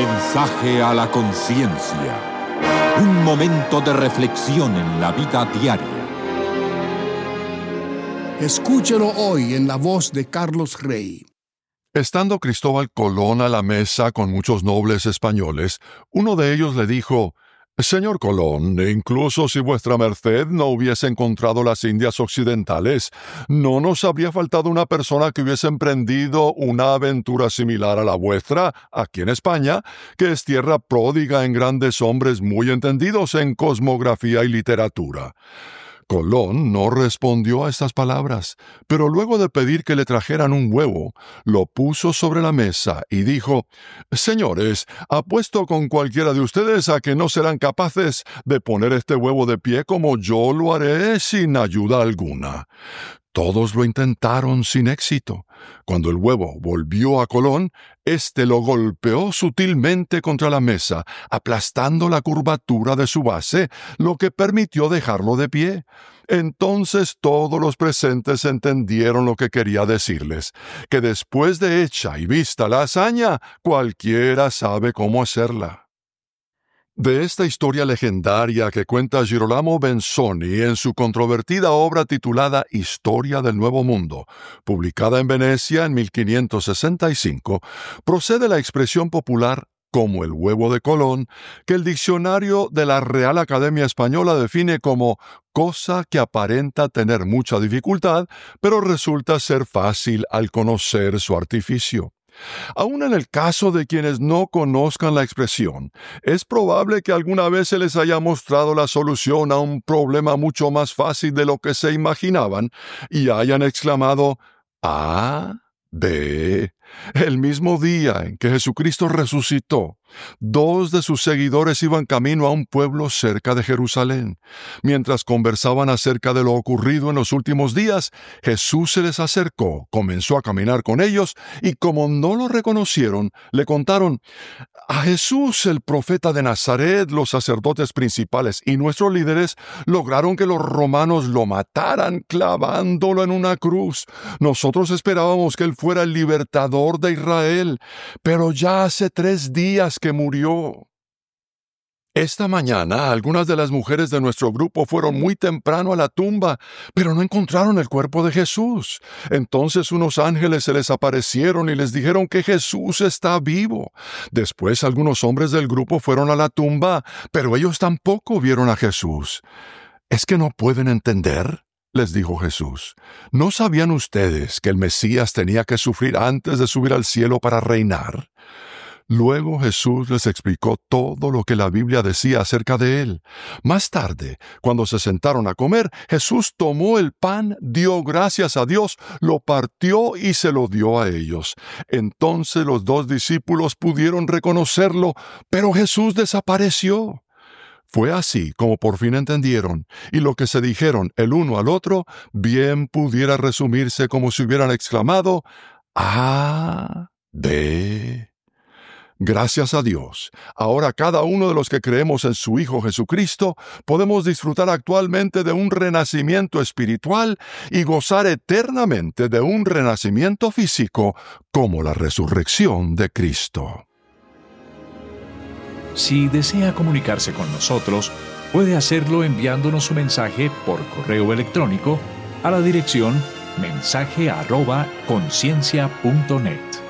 Mensaje a la conciencia. Un momento de reflexión en la vida diaria. Escúchelo hoy en la voz de Carlos Rey. Estando Cristóbal Colón a la mesa con muchos nobles españoles, uno de ellos le dijo: «Señor Colón, incluso si vuestra merced no hubiese encontrado las Indias Occidentales, no nos habría faltado una persona que hubiese emprendido una aventura similar a la vuestra, aquí en España, que es tierra pródiga en grandes hombres muy entendidos en cosmografía y literatura». Colón no respondió a estas palabras, pero luego de pedir que le trajeran un huevo, lo puso sobre la mesa y dijo: «Señores, apuesto con cualquiera de ustedes a que no serán capaces de poner este huevo de pie como yo lo haré sin ayuda alguna». Todos lo intentaron sin éxito. Cuando el huevo volvió a Colón, éste lo golpeó sutilmente contra la mesa, aplastando la curvatura de su base, lo que permitió dejarlo de pie. Entonces todos los presentes entendieron lo que quería decirles, que después de hecha y vista la hazaña, cualquiera sabe cómo hacerla. De esta historia legendaria que cuenta Girolamo Benzoni en su controvertida obra titulada Historia del Nuevo Mundo, publicada en Venecia en 1565, procede la expresión popular «como el huevo de Colón», que el diccionario de la Real Academia Española define como «cosa que aparenta tener mucha dificultad, pero resulta ser fácil al conocer su artificio». Aún en el caso de quienes no conozcan la expresión, es probable que alguna vez se les haya mostrado la solución a un problema mucho más fácil de lo que se imaginaban y hayan exclamado: «¡Ah! ¡Ve!». El mismo día en que Jesucristo resucitó, 2 de sus seguidores iban camino a un pueblo cerca de Jerusalén. Mientras conversaban acerca de lo ocurrido en los últimos días, Jesús se les acercó, comenzó a caminar con ellos, y como no lo reconocieron, le contaron: «A Jesús, el profeta de Nazaret, los sacerdotes principales y nuestros líderes lograron que los romanos lo mataran clavándolo en una cruz. Nosotros esperábamos que él fuera el libertador de Israel, pero ya hace 3 días que murió». Esta mañana, algunas de las mujeres de nuestro grupo fueron muy temprano a la tumba, pero no encontraron el cuerpo de Jesús. Entonces unos ángeles se les aparecieron y les dijeron que Jesús está vivo. Después algunos hombres del grupo fueron a la tumba, pero ellos tampoco vieron a Jesús. «¿Es que no pueden entender?», les dijo Jesús. «¿No sabían ustedes que el Mesías tenía que sufrir antes de subir al cielo para reinar?». Luego Jesús les explicó todo lo que la Biblia decía acerca de él. Más tarde, cuando se sentaron a comer, Jesús tomó el pan, dio gracias a Dios, lo partió y se lo dio a ellos. Entonces los 2 discípulos pudieron reconocerlo, pero Jesús desapareció. Fue así como por fin entendieron, y lo que se dijeron el uno al otro bien pudiera resumirse como si hubieran exclamado: «¡Ah! ¡Ve!». Gracias a Dios, ahora cada uno de los que creemos en su Hijo Jesucristo podemos disfrutar actualmente de un renacimiento espiritual y gozar eternamente de un renacimiento físico como la resurrección de Cristo. Si desea comunicarse con nosotros, puede hacerlo enviándonos su mensaje por correo electrónico a la dirección mensaje@conciencia.net.